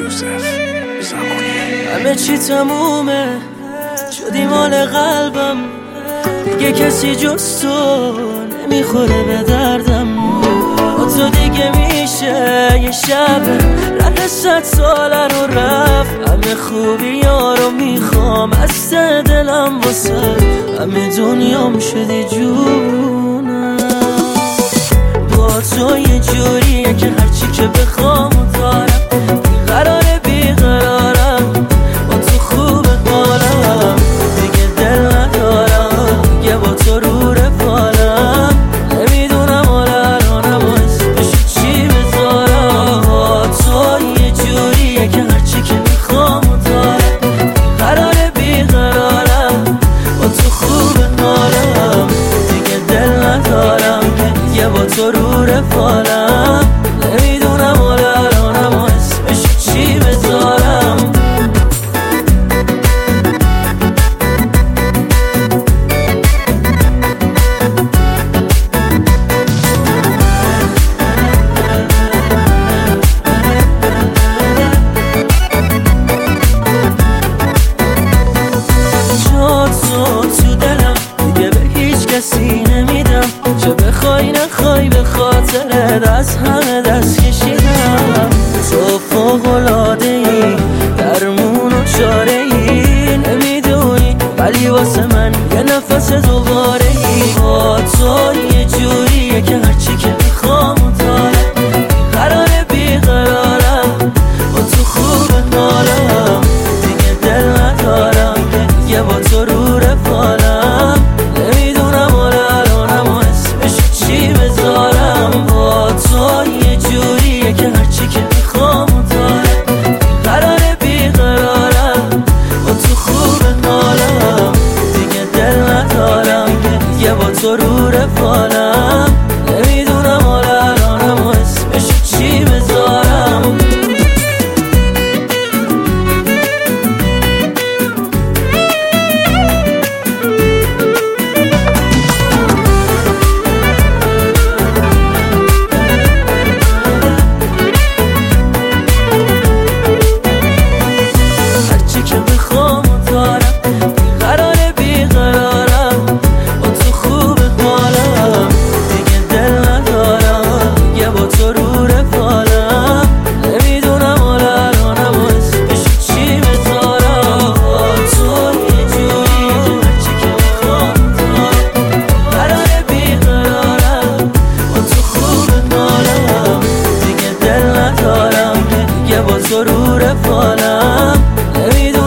یوسف زمانی. همه چی تمومه، شدی مال قلبم، دیگه کسی جز تو نمیخوره به دردم. با تو دیگه میشه یه شب رد 100 ساله رو رفت. همه خوبی ها رو میخوام از ته دلم، واسه همه دنیام شدی جونم. با تو یه جوریه که هرچی که بخوام و دارم، بیقراره بیقرارم، با تو خوب حالم، دیگه دل ندارم، یه با تو رو رفالم. نمیدونم حالا الانم اسمشو چی بذارم. با تو یه جوریه که هرچی که میخوام و دارم، بیقراره بیقرارم، با تو خوب حالم، دیگه دل ندارم، یه با تو رو رفالم. نمیدونم حالا الانم اسمشو چی بذارم. تو دلم دیگه به هیچ کسی نمیدم، چه بخوای نخوای به خاطرت از همه دست کشیدم. تو فوق‌العاده‌ای، درمون و چاره‌ای، نمیدونی ولی واسه من یه نفس دوباره‌ای. با تو یه جوریه که هرچی که میخوام و دارم، قراره بیقرارم، با تو خوب حالم، دیگه دل ندارم، یه با تو رو رفالم. نمیدونم حالا الانم اسمشو چی بذارم. با تو یه جوریه که هرچی که میخوام و دارم، قراره بیقرارم، با تو خوب حالم، دیگه دل ندارم، یه با تو رو رفالم. نمیدونم حالا الانم اسمشو چی بذارم. با تو رو رفالم. نمیدونم